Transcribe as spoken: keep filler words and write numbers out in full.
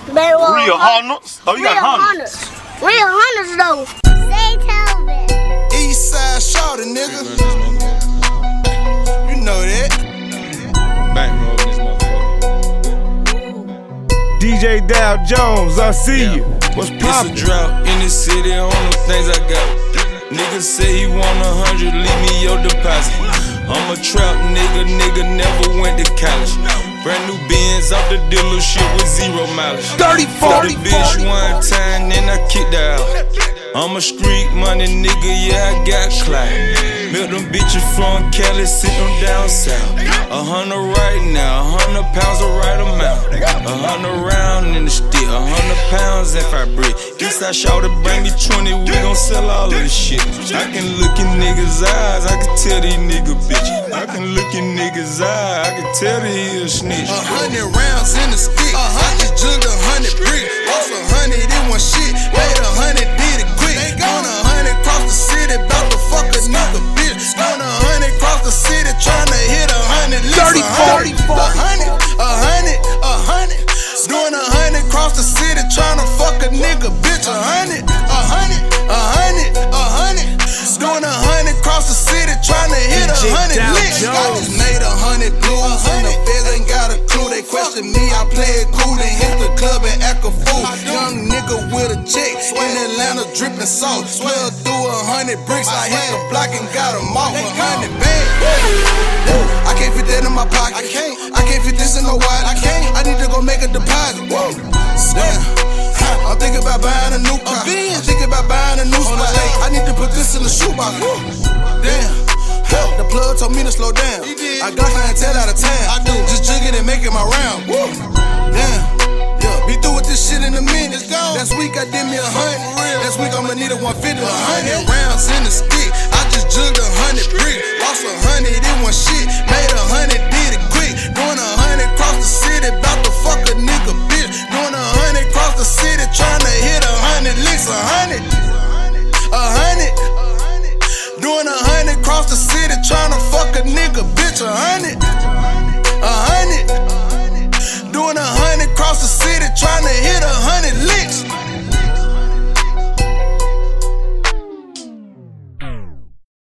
Better roll Real Hunters? Oh, you Real got Hunters. Real Hunters, though. Say Telvin. Eastside shorty, nigga. You know that. Bankroll this motherfucker. D J Dow Jones, I see Yeah. you. What's It's a poppin'? drought in the city on the things I got. Nigga say he want a hundred, leave me your deposit. I'm a trap nigga, nigga never went to college. Brand new Benz off the dealership with zero mileage. thirty, forty, Fuck the bitch one time, then I kicked her out. I'm a street money nigga, yeah, I got clout. Milk them bitches from Cali, sit them down south. A hundred right now, a hundred pounds the right amount. A hundred round in the stick, a hundred pounds if I break. Eastside shout to bring me twenty, we gon' sell all of this shit. I can look in niggas' eyes, I can tell these niggas bitch. I can look in niggas' eyes, I can tell that he a snitch. A hundred rounds in the stick. I just jugged a hundred bricks. Lost a hundred in one shit. Made a hundred, did it quick. Gone a hundred cross the city, bout to fuck a nigga bitch. Gone a hundred cross the city, tryna hit a hundred. thirty, forty, A hundred, a hundred, a hundred. Doing a hundred cross the city, tryna fuck a nigga bitch. A hundred, a hundred, a hundred, a hundred. Doing a hundred cross the city, tryna hit a hundred licks. I just made a hundred blues, and the feds ain't got a clue. They question me, I play it cool, then hit the club and act a fool. Young nigga with a check in Atlanta, dripping salt. Swell through a hundred bricks, I hit the block and got them off. A hundred bang. I can't fit that in my pocket. I can't. I can't fit this in no wallet. I can't. I need to go make a deposit. Whoa. Damn. I'm thinking about buying a new car. I'm thinking about buying a new spot. I need to put this in the shoebox. Damn. The plug told me to slow down. I got clientele out of town. I do. Just jigging and making my round. Woo. Damn. Yeah. Be through with this shit in a minute. Last week I did me a hundred. Last week I'ma need a one fifty. A hundred rounds in the stick. I just jugged a hundred bricks. Lost a hundred.